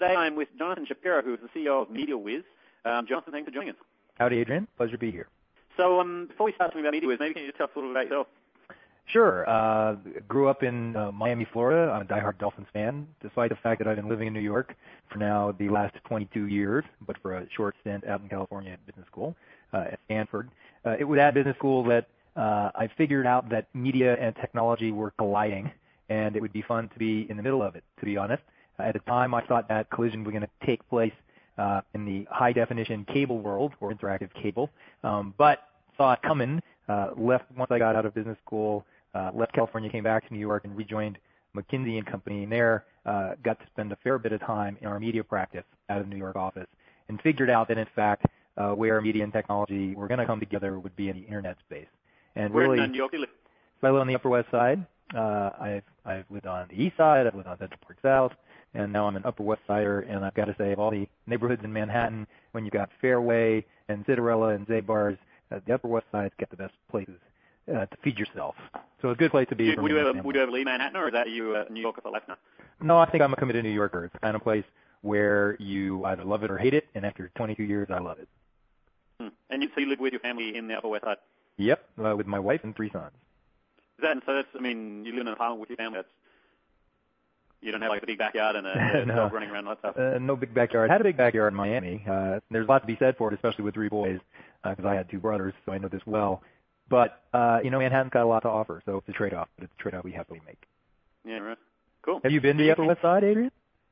today I'm with Jonathan Shapiro, who is the CEO of MediaWiz. Jonathan, thanks for joining us. Howdy, Adrian. Pleasure to be here. So before we start talking about MediaWiz, maybe can you just tell us a little bit about yourself? Sure. Grew up in Miami, Florida. I'm a diehard Dolphins fan, despite the fact that I've been living in New York for now the last 22 years, but for a short stint out in California at business school at Stanford. It was at business school that I figured out that media and technology were colliding, and it would be fun to be in the middle of it, to be honest. At the time, I thought that collision was going to take place in the high-definition cable world, or interactive cable, but saw it coming, left once I got out of business school, left California, came back to New York, and rejoined McKinsey & Company, and there got to spend a fair bit of time in our media practice out of the New York office, and figured out that, in fact, where media and technology were going to come together would be in the Internet space. And where really, in New York do you live? So I live on the Upper West Side. I've lived on the East Side. I've lived on Central Park South. And now I'm an Upper West Sider, and I've got to say, of all the neighborhoods in Manhattan, when you've got Fairway and Cinderella and Zabar's, the Upper West Side's got the best places to feed yourself. So it's a good place to be. Would you ever leave Manhattan, or is that you a New Yorker for life now? No, I think I'm a committed New Yorker. It's the kind of place where you either love it or hate it, and after 22 years, I love it. And so you live with your family in the Upper West Side? Yep, with my wife and 3 sons. You live in an apartment with your family. You don't have like a big backyard and a no. dog running around and that stuff? No big backyard. I had a big backyard in Miami. There's a lot to be said for it, especially with 3 boys, because I had 2 brothers, so I know this well. But, Manhattan's got a lot to offer, so it's a trade-off, but it's a trade-off we happily make. Yeah, right. Cool. Have you been to the Upper West Side, Adrian?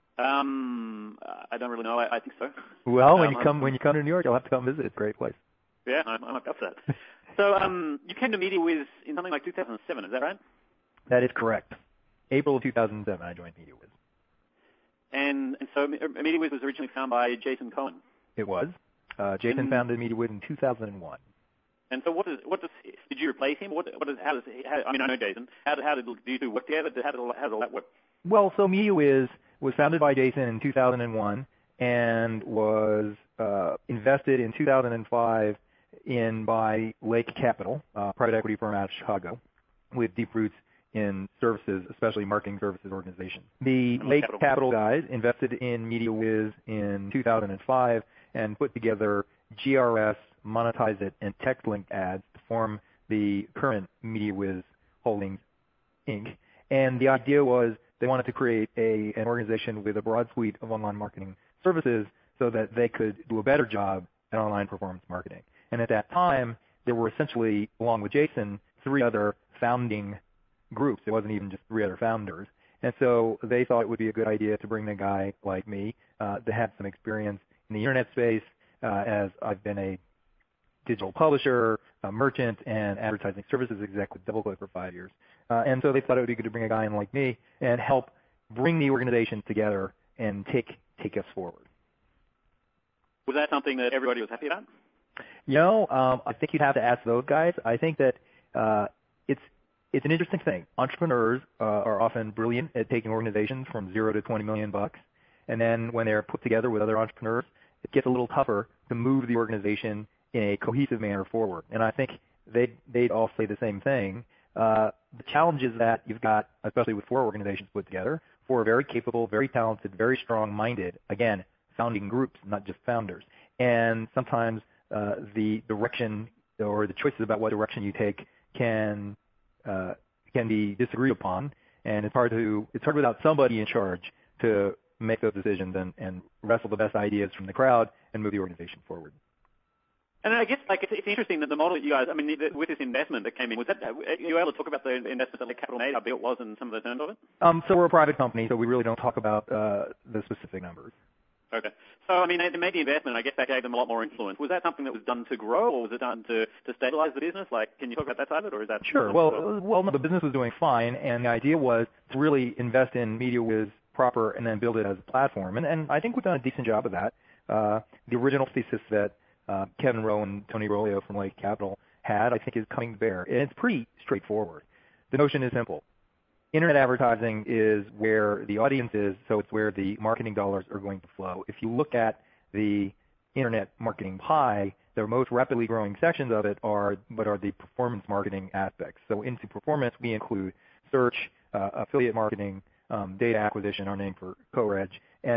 I don't really know. I think so. Well, when you come to New York, you'll have to come visit. It's a great place. Yeah, I'm up for that. So you came to MediaWiz in something like 2007, is that right? That is correct. April of 2007, I joined MediaWiz. And so MediaWiz was originally founded by Jason Cohen. It was. Jason founded MediaWiz in 2001. And so did you replace him? I know Jason. How did you two work together? How does all that work? Well, so MediaWiz was founded by Jason in 2001 and was invested in 2005 by Lake Capital, private equity firm out of Chicago, with deep roots in services, especially marketing services organizations. The Lake Capital guys invested in MediaWiz in 2005 and put together GRS, Monetize It, and TextLink ads to form the current MediaWiz Holdings, Inc. And the idea was they wanted to create an organization with a broad suite of online marketing services so that they could do a better job at online performance marketing. And at that time, there were essentially, along with Jason, 3 other founding groups. It wasn't even just 3 other founders. And so they thought it would be a good idea to bring a guy like me to have some experience in the Internet space, as I've been a digital publisher, a merchant, and advertising services exec with DoubleClick for 5 years. And so they thought it would be good to bring a guy in like me and help bring the organization together and take us forward. Was that something that everybody was happy about? I think you'd have to ask those guys. I think that it's an interesting thing. Entrepreneurs are often brilliant at taking organizations from 0 to 20 million bucks, and then when they're put together with other entrepreneurs, it gets a little tougher to move the organization in a cohesive manner forward. And I think they'd all say the same thing. The challenge is that you've got, especially with 4 organizations put together, 4 very capable, very talented, very strong-minded, again, founding groups, not just founders. And sometimes the direction or the choices about what direction you take can be disagreed upon, and it's hard without somebody in charge to make those decisions and wrestle the best ideas from the crowd and move the organization forward. And I guess it's interesting that the model that you guys, with this investment that came in, are you able to talk about the investment that Lake Capital made, how big it was, and some of the terms of it? So we're a private company, so we really don't talk about the specific numbers. Okay. So, they made the investment, I guess that gave them a lot more influence. Was that something that was done to grow, or was it done to stabilize the business? Can you talk about that side of it, or is that... Sure. Well, no, the business was doing fine, and the idea was to really invest in MediaWiz proper and then build it as a platform. And I think we've done a decent job of that. The original thesis that Kevin Rowe and Tony Rolio from Lake Capital had, I think, is coming to bear. And it's pretty straightforward. The notion is simple. Internet advertising is where the audience is, so it's where the marketing dollars are going to flow. If you look at the Internet marketing pie, the most rapidly growing sections of it are the performance marketing aspects. So into performance, we include search, affiliate marketing, data acquisition, our name for CoReg, and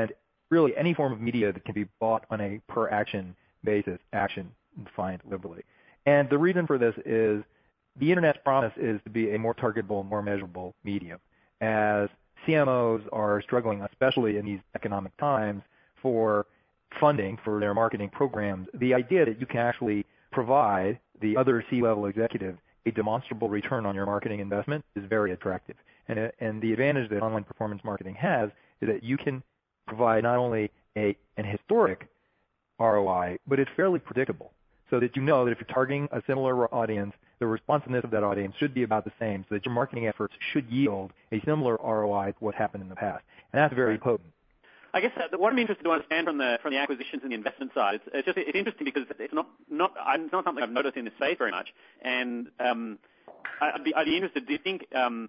really any form of media that can be bought on a per action basis, action defined liberally. And the reason for this is the Internet's promise is to be a more targetable, more measurable medium. As CMOs are struggling, especially in these economic times, for funding for their marketing programs, the idea that you can actually provide the other C-level executives a demonstrable return on your marketing investment is very attractive. And the advantage that online performance marketing has is that you can provide not only an historic ROI, but it's fairly predictable, so that you know that if you're targeting a similar audience, the responsiveness of that audience should be about the same, so that your marketing efforts should yield a similar ROI to what happened in the past. And that's very potent. I guess what I'm interested to understand from the acquisitions and the investment side, it's interesting because it's not something I've noticed in this space very much. And I'd be interested. Do you think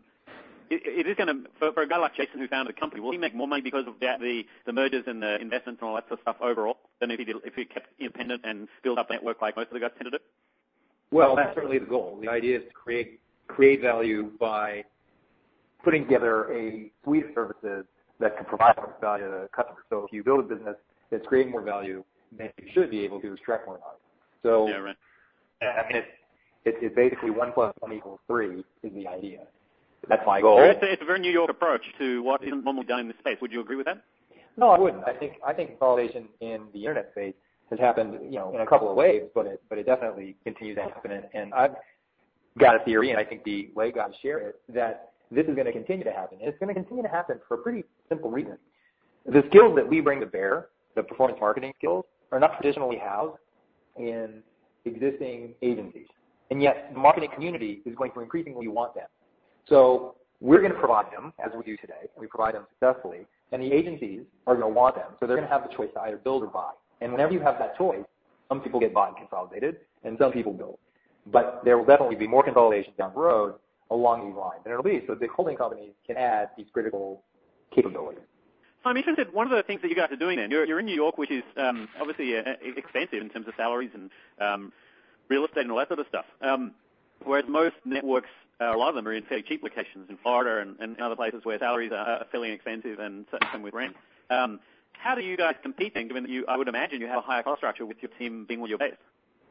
it is going to, for a guy like Jason who founded the company, will he make more money because of the mergers and the investments and all that sort of stuff overall than if he kept independent and build up a network like most of the guys tend to do? Well, that's certainly the goal. The idea is to create value by putting together a suite of services that can provide more value to the customer. So if you build a business that's creating more value, then you should be able to extract more value. So, yeah, right. I mean, it's basically 1 + 1 = 3 is the idea. That's my goal. It's a very New York approach to what isn't normally done in this space. Would you agree with that? No, I wouldn't. I think consolidation in the internet space has happened, in a couple of ways, but it definitely continues to happen. And I've got a theory, and I think the way guys share it, that this is going to continue to happen. And it's going to continue to happen for a pretty simple reason. The skills that we bring to bear, the performance marketing skills, are not traditionally housed in existing agencies. And yet the marketing community is going to increasingly want them. So we're going to provide them, as we do today, and we provide them successfully, and the agencies are going to want them. So they're going to have the choice to either build or buy. And whenever you have that choice, some people get bought and consolidated, and some people build. But there will definitely be more consolidation down the road along these lines. And it'll be so the holding companies can add these critical capabilities. So I'm interested, one of the things that you guys are doing then, you're in New York, which is obviously expensive in terms of salaries and real estate and all that sort of stuff. Whereas most networks, a lot of them are in fairly cheap locations in Florida and other places where salaries are fairly inexpensive and same with rent. How do you guys compete then, given that I would imagine you have a higher cost structure with your team being where you're based?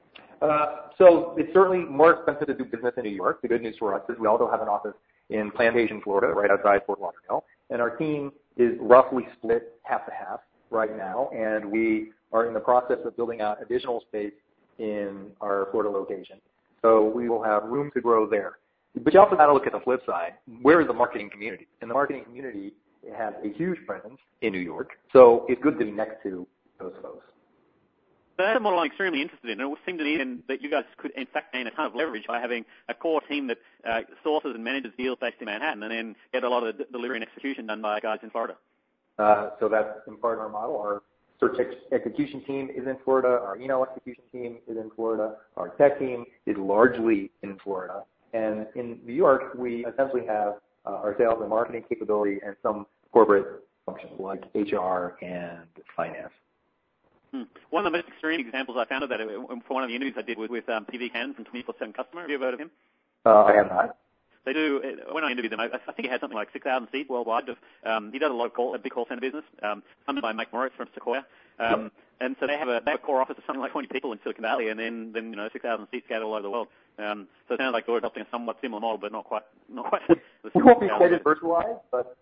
So it's certainly more expensive to do business in New York. The good news for us is we also have an office in Plantation, Florida, right outside Fort Lauderdale. And our team is roughly split half to half right now. And we are in the process of building out additional space in our Florida location. So we will have room to grow there. But you also got to look at the flip side. Where is the marketing community? And the marketing community has a huge presence in New York. So it's good to be next to those folks. That's a model I'm extremely interested in. And it would seem to me that you guys could, in fact, gain a ton of leverage by having a core team that sources and manages deals based in Manhattan and then get a lot of the delivery and execution done by guys in Florida. So that's in part of our model. Our search execution team is in Florida. Our email execution team is in Florida. Our tech team is largely in Florida. And in New York, we essentially have our sales and marketing capability and some corporate functions like HR and finance. One of the most extreme examples I found of that for one of the interviews I did was with PV Cannon from 24/7 Customer. Have you ever heard of him? I have not. They do. When I interviewed them, I think he had something like 6,000 seats worldwide. He does a lot of big call center business, funded by Mike Morris from Sequoia. And so they have a core office of something like 20 people in Silicon Valley, and then 6,000 seats scattered all over the world. So it sounds like they're adopting a somewhat similar model, but not quite. We won't be quite as virtualized, but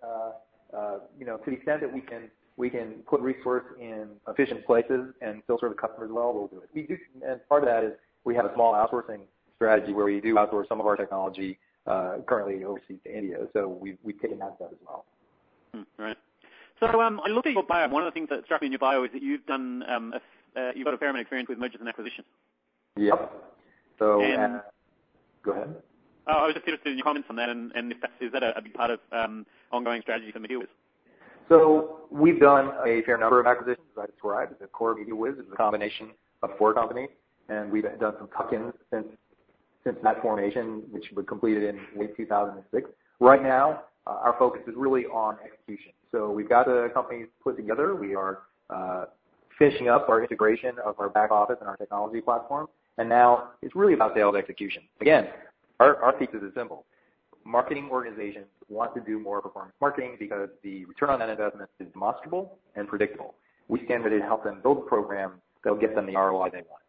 to the extent that we can put resource in efficient places and still serve the customers well, we'll do it. We do, and part of that is we have a small outsourcing strategy where we do outsource some of our technology currently overseas to India. So we've taken that step as well. Right. So I looked at your bio. One of the things that struck me in your bio is that you've done you've got a fair amount of experience with mergers and acquisitions. Yep. So go ahead. I was just interested in your comments on that, and is that a big part of ongoing strategy for MediaWhiz? So we've done a fair number of acquisitions, as I described. The core MediaWhiz is a combination of 4 companies, and we've done some tuck-ins since that formation, which was completed in late 2006. Right now, our focus is really on execution. So we've got the companies put together. We are finishing up our integration of our back office and our technology platform, and now it's really about sales execution. Again, our thesis is simple. marketing organizations want to do more performance marketing because the return on that investment is demonstrable and predictable. We stand ready to help them build a program that will get them the ROI they want.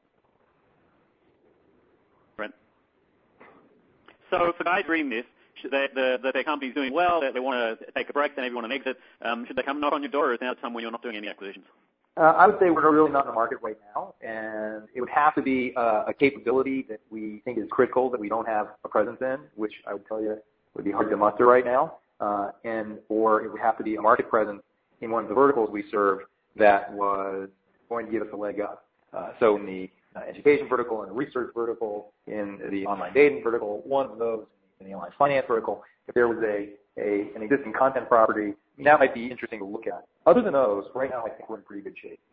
Right. So for guys reading this, that their company's doing well, that they want to take a break, they maybe want an exit, should they come knock on your door, or is now a time when you're not doing any acquisitions? I would say we're really not in the market right now, and it would have to be a capability that we think is critical that we don't have a presence in, which I would tell you would be hard to muster right now, or it would have to be a market presence in one of the verticals we serve that was going to give us a leg up. So in the education vertical, in the research vertical, in the online dating vertical, one of those in the online finance vertical, if there was an existing content property, that might be interesting to look at. Other than those, right now I think we're in pretty good shape.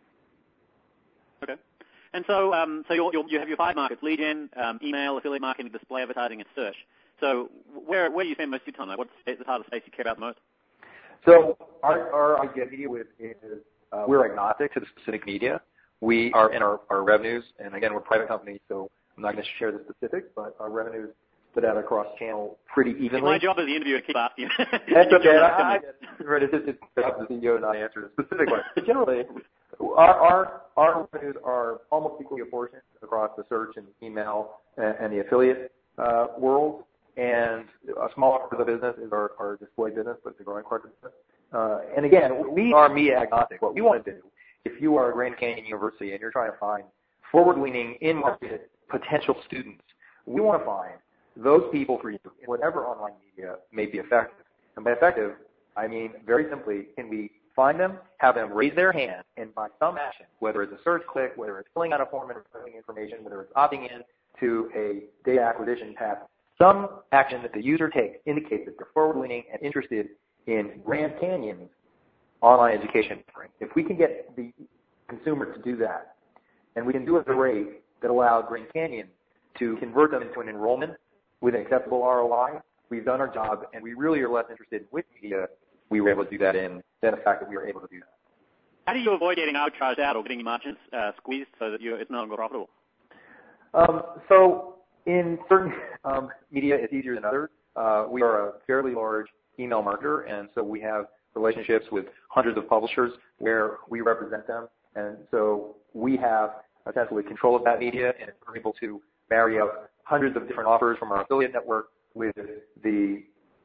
Okay. And so you have your 5 markets: lead gen, email, affiliate marketing, display advertising, and search. So where do you spend most of your time? Like, what's the part of the space you care about the most? So our idea is we're agnostic to the specific media. We are in our revenues, and again, we're a private company, so I'm not going to share the specifics, but our revenues split out across channel pretty evenly. It's my job as the interviewer to keep asking. That's okay. It's up to the CEO to not answer the specific one. But generally, our revenues are almost equally apportioned across the search and email and the affiliate world. And a smaller part of the business is our display business, but it's a growing part of the business. And again, we are media agnostic. What we want to do, if you are Grand Canyon University and you're trying to find forward-leaning, in-market potential students, we want to find those people for you in whatever online media may be effective. And by effective, I mean very simply, can we find them, have them raise their hand, and by some action, whether it's a search click, whether it's filling out a form and returning information, whether it's opting in to a data acquisition path, some action that the user takes indicates that they're forward-leaning and interested in Grand Canyon's online education offering. If we can get the consumer to do that, and we can do it at a rate that allows Grand Canyon to convert them into an enrollment with an acceptable ROI, we've done our job, and we really are less interested in which media we were able to do that in than the fact that we were able to do that. How do you avoid getting arbitraged out or getting your margins squeezed so that it's no longer profitable? So in certain media, it's easier than others. We are a fairly large email marketer, and so we have relationships with hundreds of publishers where we represent them, and so we have essentially control of that media, and we're able to marry up hundreds of different offers from our affiliate network with the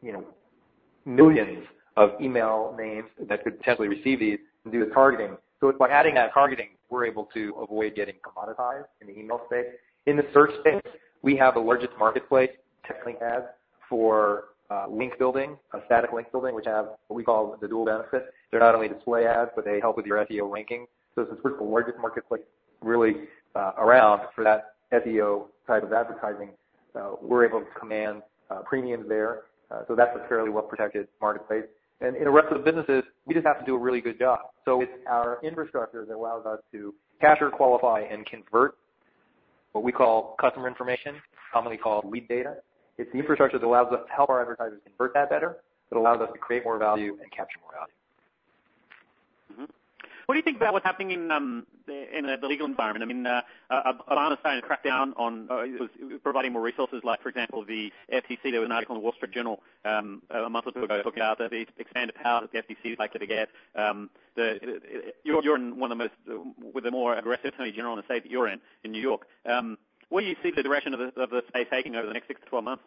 millions of email names that could potentially receive these and do the targeting. So by adding that targeting, we're able to avoid getting commoditized in the email space. In the search space, we have the largest marketplace TechLink has for link building, static link building, which have what we call the dual benefit. They're not only display ads, but they help with your SEO ranking. So since we're the largest marketplace really around for that SEO type of advertising, we're able to command premiums there. So that's a fairly well-protected marketplace. And in the rest of the businesses, we just have to do a really good job. So it's our infrastructure that allows us to capture, qualify, and convert what we call customer information, commonly called lead data. It's the infrastructure that allows us to help our advertisers convert that better, that allows us to create more value and capture more value. Mm-hmm. What do you think about what's happening in the legal environment? I mean, Obama's starting to crack down on providing more resources, like, for example, the FTC. There was an article in the Wall Street Journal a month or two ago talking about the expanded power that the FTC is likely to get. You're in one of the most, with the more aggressive attorney general in the state that you're in New York. What do you see the direction of the space taking over the next 6 to 12 months?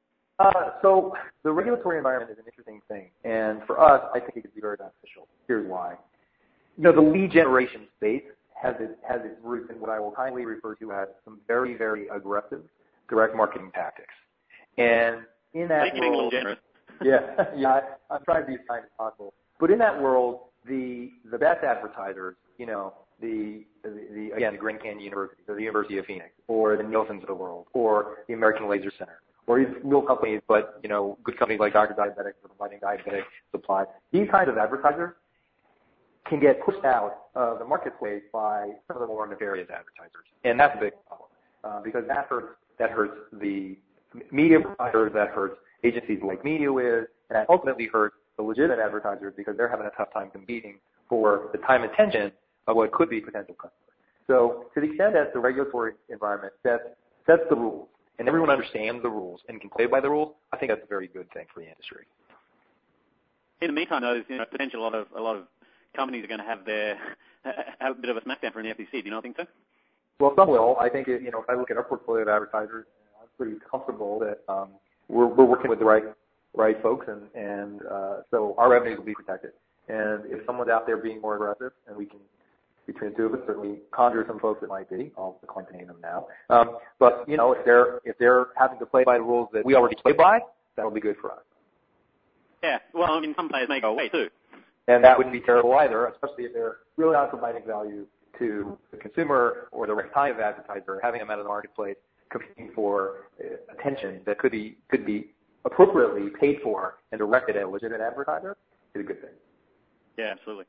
So the regulatory environment is an interesting thing, and for us, I think it could be very beneficial. Here's why. The lead generation space has its roots in what I will kindly refer to as some very, very aggressive direct marketing tactics. And in that world, a little generous. Yeah, I'm trying to be as kind as possible. But in that world, the best advertisers, the Grand Canyon University, or the University of Phoenix, or the Nielsen's of the world, or the American Laser Center, or even real companies, but good companies like Dr. Diabetic for providing diabetic supplies. These kinds of advertisers can get pushed out of the marketplace by some of the more nefarious advertisers, and that's a big problem because that hurts the media providers, that hurts agencies like MediaWiz, and that ultimately hurts the legitimate advertisers because they're having a tough time competing for the time and attention of what could be potential customers. So to the extent that the regulatory environment sets the rules and everyone understands the rules and can play by the rules, I think that's a very good thing for the industry. In the meantime, though, there's potentially a lot of companies are going to have a bit of a smackdown from the FTC. Do you not think so? Well, some will. I think if I look at our portfolio of advertisers, I'm pretty comfortable that we're working with the right folks, and so our revenues will be protected. And if someone's out there being more aggressive, and we can, between the two of us, certainly conjure some folks that might be. I'll decline to name them now. But if they're having to play by the rules that we already play by, that'll be good for us. Yeah. Well, I mean, some players may go away too. And that wouldn't be terrible either, especially if they're really not providing value to the consumer or the right kind of advertiser, having them out of the marketplace competing for attention that could be appropriately paid for and directed at a legitimate advertiser is a good thing. Yeah, absolutely.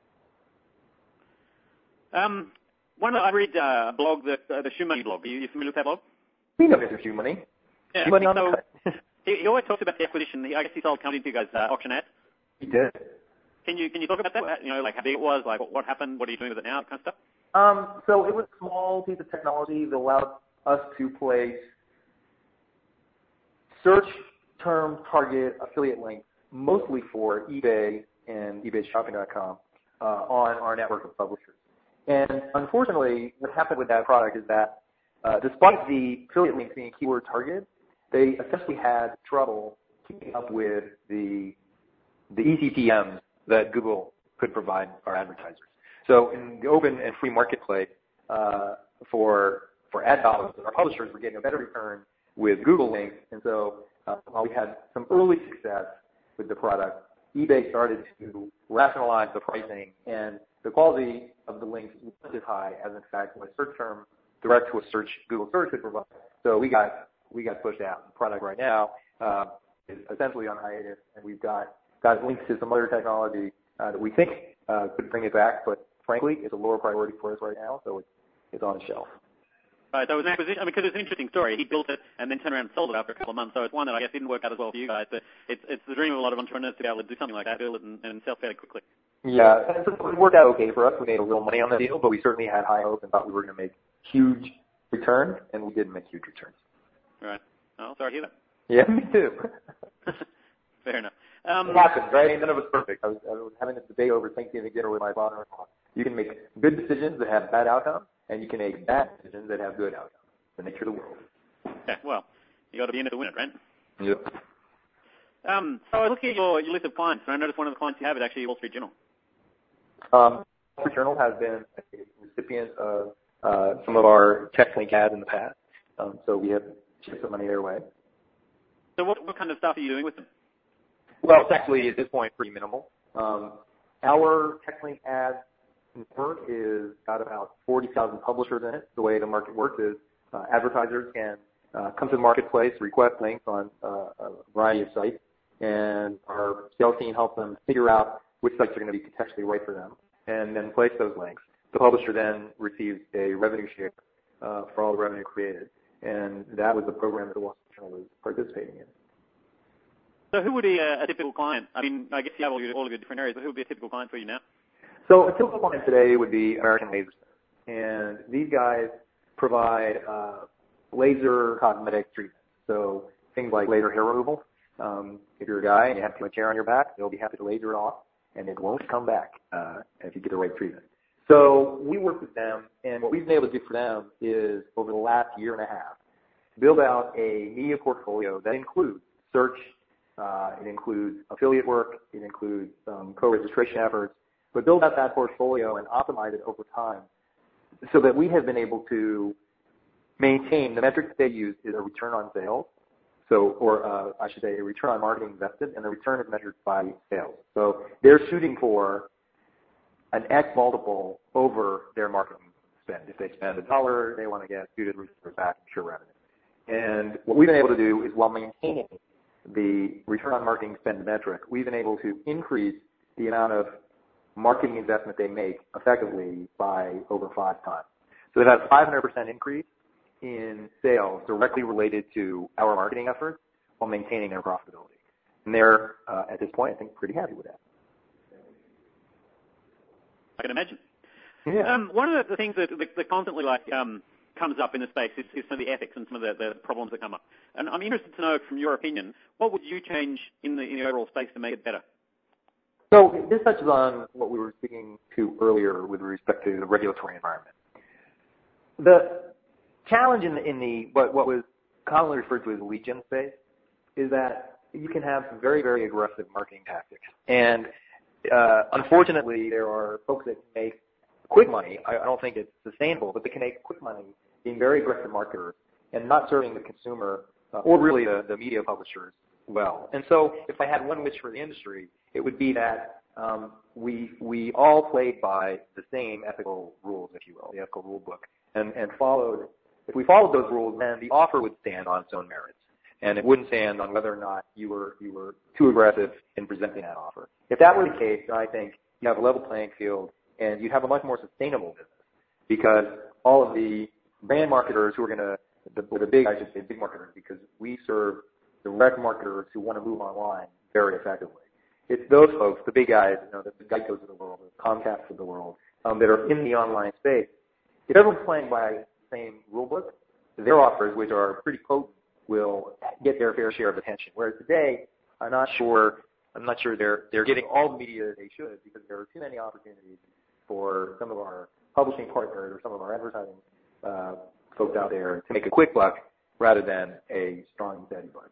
I read a blog, the Shoe Money blog. Are you familiar with that blog? We know Mr. Shoe Money. Yeah. Shoe Money on the cut. He always talks about the acquisition. I guess he sold a company to you guys, Auction Ads. He did. Can you talk about that? Like how big it was, like what happened, what are you doing with it now, that kind of stuff? So it was a small piece of technology that allowed us to place search term target affiliate links, mostly for eBay and ebayshopping.com, on our network of publishers. And unfortunately, what happened with that product is that despite the affiliate links being keyword targeted, they essentially had trouble keeping up with the eCPMs that Google could provide our advertisers. So in the open and free marketplace for ad dollars, our publishers were getting a better return with Google links. And so while we had some early success with the product, eBay started to rationalize the pricing, and the quality of the links wasn't as high as, in fact, what search term direct to a search Google search could provide. So we got pushed out. The product right now is essentially on hiatus, and we've got links to some other technology that we think could bring it back, but frankly, it's a lower priority for us right now, so it's on the shelf. Right, so it was an acquisition, because it's an interesting story. He built it and then turned around and sold it after a couple of months, so it's one that I guess didn't work out as well for you guys, but it's the dream of a lot of entrepreneurs to be able to do something like that, build it and sell fairly quickly. Yeah, and so it worked out okay for us. We made a little money on the deal, but we certainly had high hopes and thought we were going to make huge returns, and we didn't make huge returns. Right. Oh, sorry to hear that. Yeah, me too. Fair enough. It happens, right? None of it's perfect. I was having this debate over Thanksgiving dinner with my father-in-law. You can make good decisions that have bad outcomes, and you can make bad decisions that have good outcomes. The nature of the world. Yeah, well, you got to be in it to win it, right? Yep. So I was looking at your list of clients, and I noticed one of the clients you have is actually Wall Street Journal. Wall Street Journal has been a recipient of some of our TechLink ads in the past, so we have shipped some money their way. So what kind of stuff are you doing with them? Well, it's actually, at this point, pretty minimal. Our TechLink ad network is got about 40,000 publishers in it. The way the market works is advertisers can come to the marketplace, request links on a variety of sites, and our sales team helps them figure out which sites are going to be contextually right for them, and then place those links. The publisher then receives a revenue share for all the revenue created, and that was the program that the Wall Street Journal was participating in. So who would be a typical client? I mean, I guess you have all of your different areas, but who would be a typical client for you now? So a typical client today would be American Laser Center, and these guys provide laser cosmetic treatments. So things like laser hair removal. If you're a guy and you have too much hair on your back, they'll be happy to laser it off, and it won't come back if you get the right treatment. So we work with them, and what we've been able to do for them is, over the last year and a half, build out a media portfolio that includes search, it includes affiliate work, it includes co-registration efforts, but build out that portfolio and optimize it over time so that we have been able to maintain the metrics that they use is a return on sales, or I should say a return on marketing invested, and the return is measured by sales. So they're shooting for an X multiple over their marketing spend. If they spend $1, they want to get 2 to 3 times back in pure revenue. And what we've been able to do is, while maintaining the return on marketing spend metric, we've been able to increase the amount of marketing investment they make effectively by over 5 times. So they've had a 500% increase in sales directly related to our marketing efforts while maintaining their profitability. And they're, at this point, I think, pretty happy with that. I can imagine. Yeah. One of the things that constantly, like, comes up in the space is some of the ethics and some of the problems that come up. And I'm interested to know, from your opinion, what would you change in the overall space to make it better? So this touches on what we were speaking to earlier with respect to the regulatory environment. The challenge in the what was commonly referred to as the lead gen space is that you can have some very, very aggressive marketing tactics. And unfortunately, there are folks that make quick money. I don't think it's sustainable, but they can make quick money being very aggressive marketers and not serving the consumer or really the media publishers well. And so if I had one wish for the industry, it would be that we all played by the same ethical rules, if you will, the ethical rule book, and followed. If we followed those rules, then the offer would stand on its own merits, and it wouldn't stand on whether or not you were too aggressive in presenting that offer. If that were the case, then I think you have a level playing field, and you'd have a much more sustainable business, because all of the brand marketers who are going to, big marketers, because we serve direct marketers who want to move online very effectively. It's those folks, the big guys, the Geicos of the world, the Comcasts of the world, that are in the online space. If everyone's playing by the same rule book, their offers, which are pretty potent, will get their fair share of attention. Whereas today, I'm not sure they're getting all the media that they should, because there are too many opportunities for some of our publishing partners or some of our advertising folks out there to make a quick buck rather than a strong, steady buck.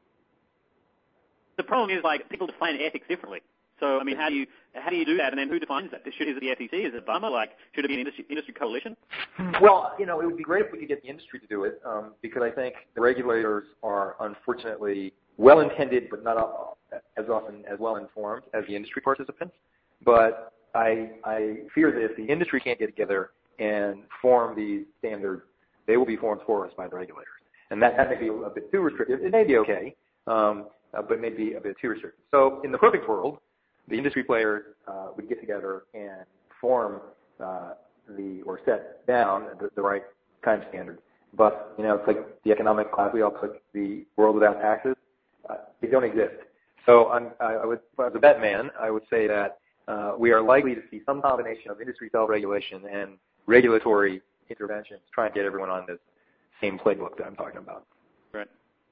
The problem is, like, people define ethics differently. So, I mean, how do you do that, and then who defines that? Is it the FTC? Is it BUMA? Like, should it be an industry coalition? Well, it would be great if we could get the industry to do it, because I think the regulators are unfortunately well-intended, but not as often as well-informed as the industry participants. But I fear that if the industry can't get together and form these standards, they will be formed for us by the regulators. And that may be a bit too restrictive. It may be okay, but it may be a bit too restrictive. So in the perfect world, the industry players would get together and form or set down the right kind of standard. But, it's like the economic class. We all click the world without taxes. They don't exist. So if I was a bet man, I would say that we are likely to see some combination of industry self-regulation and regulatory interventions trying to get everyone on this same playbook that I'm talking about. Right.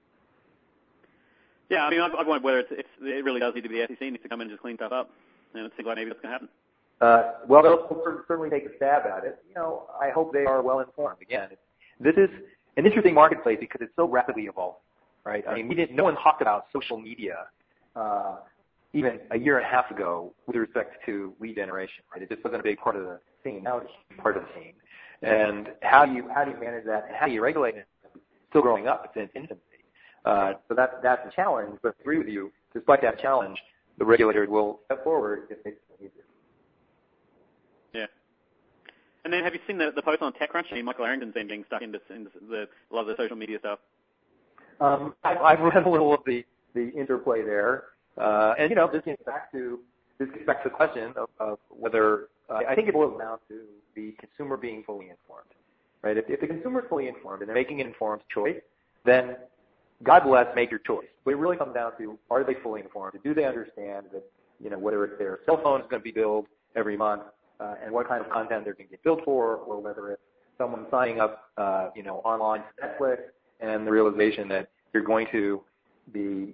Yeah, I mean, I've wondered whether it really does need to be the FTC needs to come in and just clean stuff up, and it seems like maybe that's going to happen. Well, they'll certainly take a stab at it. I hope they are well informed. Again, this is an interesting marketplace because it's so rapidly evolving, right? I mean, no one talked about social media even a year and a half ago with respect to lead generation, right? It just wasn't a big part of the scene. Now it's part of the scene. And how do you manage that, and how do you regulate it? It's still growing up. It's in its infancy. So that's a challenge, but I agree with you. Despite that challenge, the regulators will step forward if they need to. Yeah. And then have you seen the post on TechCrunch? Michael Arrington's been being stuck into a lot of the social media stuff. I've read a little of the interplay there. And, this gets back to the question of whether I think it boils down to the consumer being fully informed, right? If the consumer is fully informed and they're making an informed choice, then God bless, make your choice. But it really comes down to, are they fully informed? Do they understand that, whether it's their cell phone is going to be billed every month and what kind of content they're going to get billed for, or whether it's someone signing up, online to Netflix and the realization that you're going to be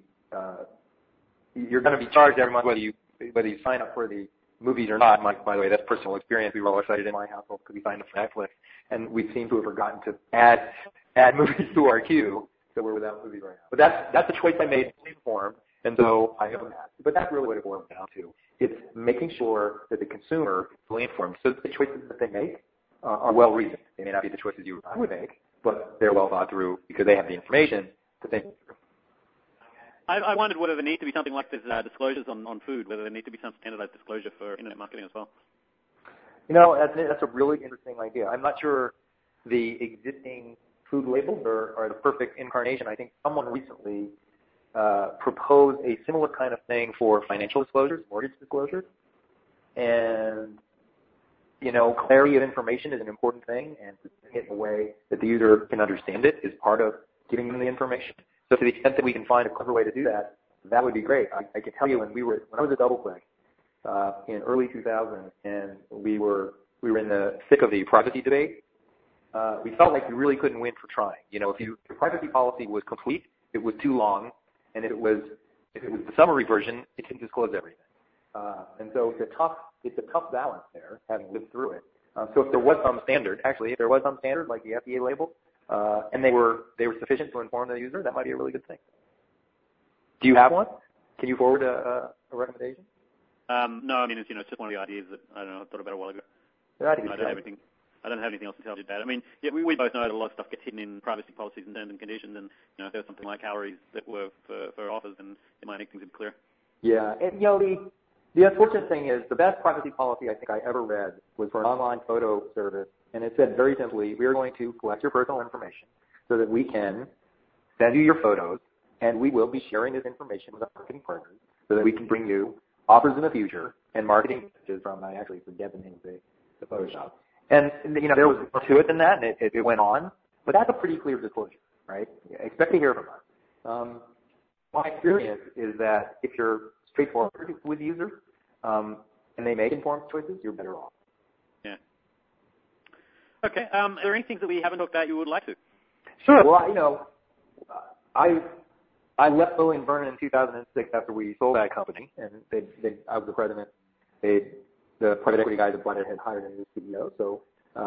charged every month whether you sign up for the movies or not. By the way, that's personal experience. We were all excited in my household because we signed up for Netflix, and we seem to have forgotten to add movies to our queue. So we're without movies right now. But that's a choice I made, fully informed, and so I own that. But that's really what it boils down to. It's making sure that the consumer is fully informed so that the choices that they make are well reasoned. They may not be the choices you or I would make, but they're well thought through because they have the information to think through. I wondered whether there needs to be something like this disclosures on food, whether there needs to be some standardized disclosure for internet marketing as well. That's a really interesting idea. I'm not sure the existing food labels are the perfect incarnation. I think someone recently proposed a similar kind of thing for financial disclosures, mortgage disclosures. And, clarity of information is an important thing, and presenting it in a way that the user can understand it is part of giving them the information. So to the extent that we can find a clever way to do that, that would be great. I can tell you when I was at DoubleClick in early 2000, and we were in the thick of the privacy debate, we felt like we really couldn't win for trying. If your privacy policy was complete, it was too long, and if it was the summary version, it didn't disclose everything. And so it's a tough balance there, having lived through it. So if there was some standard, like the FDA label, and they were sufficient to inform the user, that might be a really good thing. Do you have one? Can you forward a recommendation? No, I mean, it's just one of the ideas that, I don't know, I thought about a while ago. I don't have anything else to tell you about. I mean, yeah, we both know that a lot of stuff gets hidden in privacy policies and terms and conditions, and if there's something like calories that were for offers, then it might make things a bit clearer. Yeah, and the unfortunate thing is the best privacy policy I think I ever read was for an online photo service, and it said very simply, we are going to collect your personal information so that we can send you your photos, and we will be sharing this information with our marketing partners so that we can bring you offers in the future and marketing messages from, I actually forget the name of the Photoshop. And, there was more to it than that, and it went on. But that's a pretty clear disclosure, right? Expect to hear from us. My experience is that if you're straightforward with users and they make informed choices, you're better off. Yeah. Okay. Are there any things that we haven't talked about you would like to? Sure. Well, I left Lilly & Vernon in 2006 after we sold that company, and I was the president. The private equity guys at Blended had hired a new CEO, so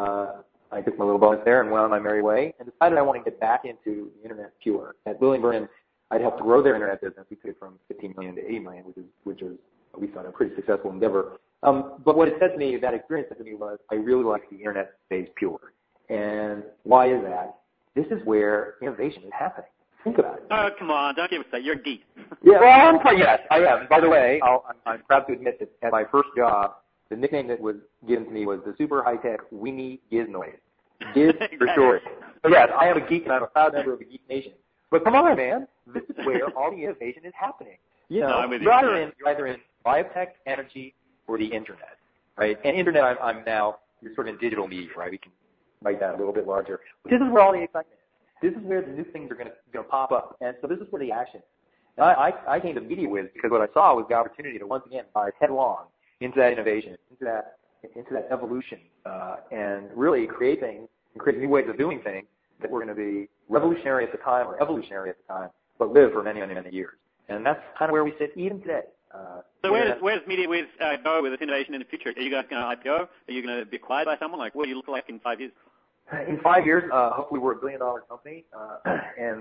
I took my little bonus there and went on my merry way and decided I wanted to get back into the internet pure. At Lilly & Vernon, I'd helped grow their internet business. We took it from $15 million to $80 million, which is we thought a pretty successful endeavor. But what it said to me, that experience said to me was, I really like the internet stays pure. And why is that? This is where innovation is happening. Think about it. Oh, come on. Don't give us that. You're a geek. Yeah, well, yes, I am. And by the way, I'm proud to admit that at my first job, the nickname that was given to me was the super high-tech weenie Giznoid. Giz for short. So yes, I am a geek and I'm a proud member of the Geek Nation. But come on, man. This is where all the innovation is happening. You're either in biotech, energy, or the internet, right? And internet, I'm now, you're sort of in digital media, right? We can make that a little bit larger. But this is where all the excitement is. This is where the new things are going to pop up. And so this is where the action is. And I came to MediaWiz because what I saw was the opportunity to once again dive headlong into that innovation, into that evolution, and really create things and create new ways of doing things that were going to be revolutionary at the time or evolutionary at the time, but live for many, many, many years. And that's kind of where we sit even today. So where does MediaWiz go with its innovation in the future? Are you guys going to IPO? Are you going to be acquired by someone? Like, what do you look like in 5 years? In 5 years, hopefully we're a $1 billion company, and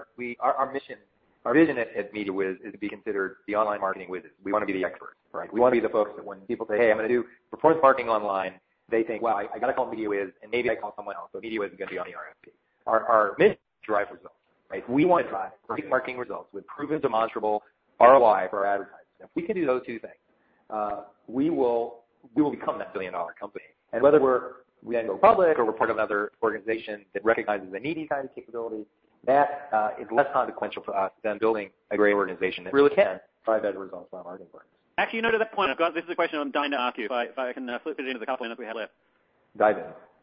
our mission, our vision at MediaWiz is to be considered the online marketing wizards. We want to be the experts, right? We want to be the folks that when people say, hey, I'm going to do performance marketing online, they think, wow, I got to call MediaWiz, and maybe I call someone else, but MediaWiz is going to be on the RFP. Our mission is to drive results, right? We want to drive great marketing results with proven, demonstrable ROI for our advertisers. If we can do those two things, we will become that $1 billion company. And whether we then go public or we're part of another organization that recognizes the need these kinds of capabilities, that is less consequential for us than building a great organization that really can drive better results for our marketing partners. Actually, to that point, this is a question I'm dying to ask you, if I can flip it into the couple minutes we have left. Dive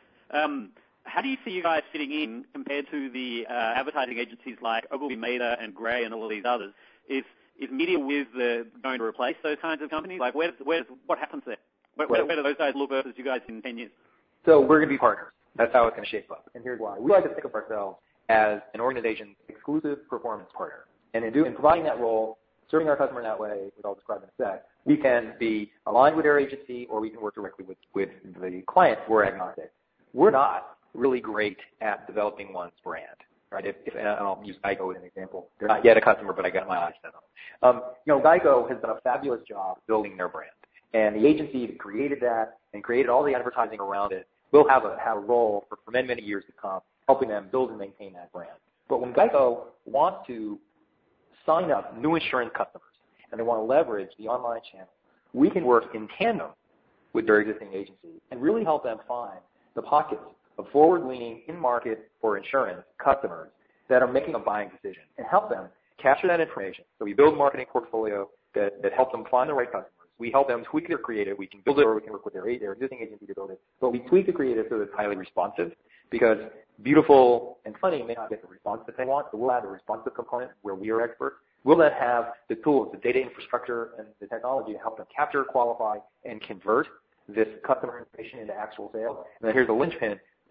in. How do you see you guys fitting in compared to the advertising agencies like Ogilvy Mather and Gray and all of these others? Is MediaWiz going to replace those kinds of companies? Like, what happens there? Where do those guys look versus you guys in 10 years? So we're going to be partners. That's how it's going to shape up. And here's why. We like to think of ourselves as an organization's exclusive performance partner. And in providing that role, serving our customer in that way, which I'll describe in a sec, we can be aligned with their agency or we can work directly with the client. We're agnostic. We're not really great at developing one's brand, right? And I'll use Geico as an example. They're not yet a customer, but I got my eyes set on them. Geico has done a fabulous job building their brand. And the agency that created that and created all the advertising around it will have a role for many, many years to come, helping them build and maintain that brand. But when Geico wants to sign up new insurance customers and they want to leverage the online channel, we can work in tandem with their existing agency and really help them find the pockets of forward-leaning in-market for insurance customers that are making a buying decision and help them capture that information. So we build a marketing portfolio that helps them find the right customers. We help them tweak their creative. We can build it or we can work with their existing agency to build it. But we tweak the creative so that it's highly responsive because beautiful and funny may not get the response that they want, so we'll add a responsive component where we are experts. We'll then have the tools, the data infrastructure, and the technology to help them capture, qualify, and convert this customer information into actual sales. And then here's the linchpin.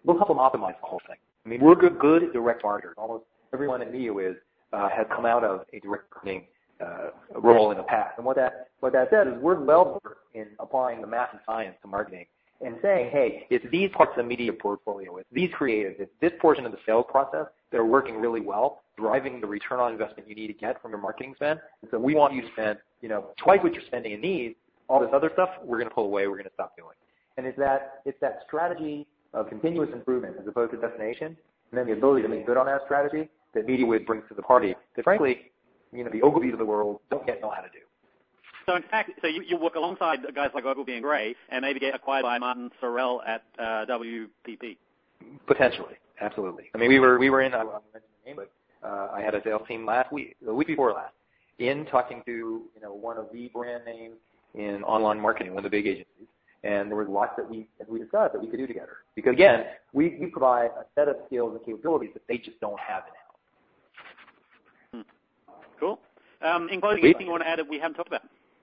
we'll help them optimize the whole thing. I mean, we're good direct marketers. Almost everyone at MediaWiz has come out of a direct marketing role in the past. And what that says is we're well versed in applying the math and science to marketing and saying, hey, it's these parts of the media portfolio, it's these creatives, it's this portion of the sales process that are working really well, driving the return on investment you need to get from your marketing spend. And so we want you to spend, twice what you're spending in these. All this other stuff, we're going to pull away, we're going to stop doing. And it's that strategy of continuous improvement as opposed to destination, and then the ability to make good on that strategy that MediaWiz brings to the party that, frankly, the Ogilvies of the world don't yet know how to do. So in fact, you work alongside guys like Ogilvy and Gray and maybe get acquired by Martin Sorrell at WPP. Potentially, absolutely. I mean, we were in, I won't mention the name, but I had a sales team the week before last, in talking to one of the brand names in online marketing, one of the big agencies, and there was lots that we discussed that we could do together. Because again, we provide a set of skills and capabilities that they just don't have in-house. Cool. In closing, anything you want to add that we haven't talked about?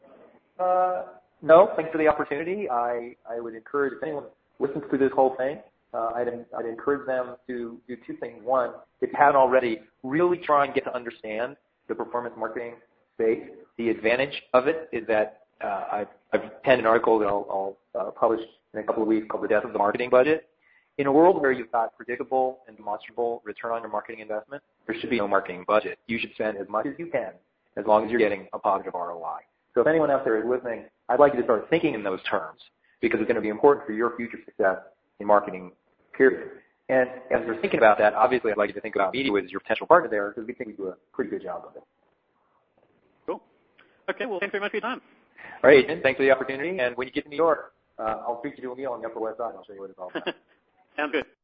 No, thanks for the opportunity. I would encourage, if anyone listens to this whole thing, I'd encourage them to do two things. One, if you haven't already, really try and get to understand the performance marketing space. The advantage of it is that I've penned an article that I'll publish in a couple of weeks called The Death of the Marketing Budget. In a world where you've got predictable and demonstrable return on your marketing investment, there should be no marketing budget. You should spend as much as you can as long as you're getting a positive ROI. So if anyone out there is listening, I'd like you to start thinking in those terms because it's going to be important for your future success in marketing, period. And as you're thinking about that, obviously I'd like you to think about MediaWiz as your potential partner there because we think we do a pretty good job of it. Cool. Okay, well, thanks very much for your time. All right, Adrian, thanks for the opportunity. And when you get to New York, I'll treat you to a meal on the Upper West Side. I'll show you what it's all about. Sounds good.